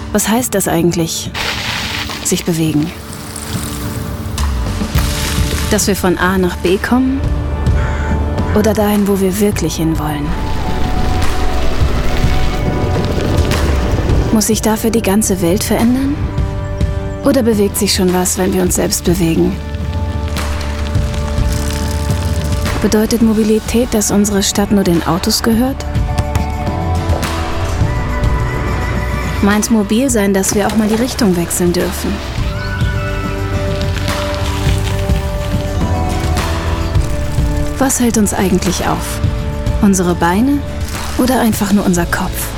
Was heißt das eigentlich, sich bewegen? Dass wir von A nach B kommen oder dahin, wo wir wirklich hinwollen? Muss sich dafür die ganze Welt verändern? Oder bewegt sich schon was, wenn wir uns selbst bewegen? Bedeutet Mobilität, dass unsere Stadt nur den Autos gehört? Meint mobil sein, dass wir auch mal die Richtung wechseln dürfen? Was hält uns eigentlich auf? Unsere Beine oder einfach nur unser Kopf?